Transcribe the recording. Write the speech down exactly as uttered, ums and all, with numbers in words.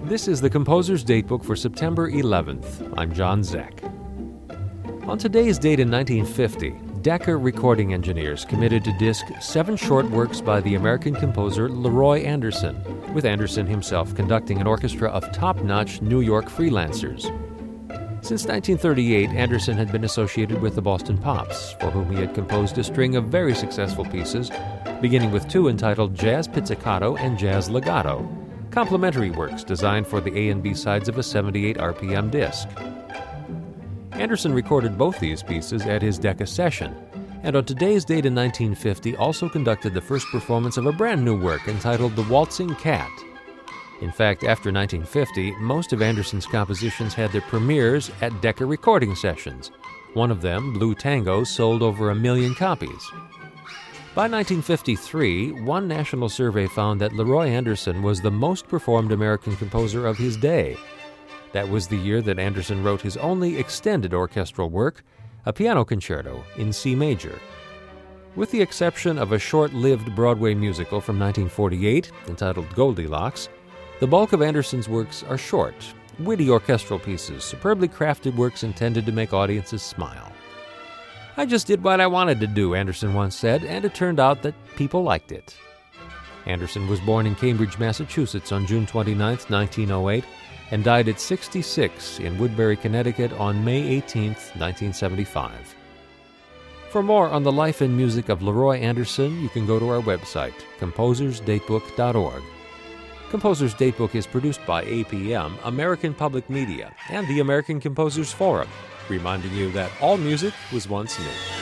This is the Composer's Datebook for September eleventh. I'm John Zeck. On today's date in nineteen fifty, Decca recording engineers committed to disc seven short works by the American composer Leroy Anderson, with Anderson himself conducting an orchestra of top-notch New York freelancers. Since nineteen thirty-eight, Anderson had been associated with the Boston Pops, for whom he had composed a string of very successful pieces, beginning with two entitled Jazz Pizzicato and Jazz Legato, complementary works designed for the A and B sides of a seventy-eight R P M disc. Anderson recorded both these pieces at his Decca session, and on today's date in nineteen fifty also conducted the first performance of a brand new work entitled The Waltzing Cat. In fact, after nineteen fifty, most of Anderson's compositions had their premieres at Decca recording sessions. One of them, Blue Tango, sold over a million copies. By nineteen fifty-three, one national survey found that Leroy Anderson was the most performed American composer of his day. That was the year that Anderson wrote his only extended orchestral work, a piano concerto in C major. With the exception of a short-lived Broadway musical from nineteen forty-eight entitled Goldilocks, the bulk of Anderson's works are short, witty orchestral pieces, superbly crafted works intended to make audiences smile. "I just did what I wanted to do," Anderson once said, and it turned out that people liked it. Anderson was born in Cambridge, Massachusetts on June twenty-ninth, nineteen oh eight, and died at sixty-six in Woodbury, Connecticut on May eighteenth, nineteen seventy-five. For more on the life and music of Leroy Anderson, you can go to our website, composers datebook dot org. Composer's Datebook is produced by A P M, American Public Media, and the American Composers Forum, reminding you that all music was once new.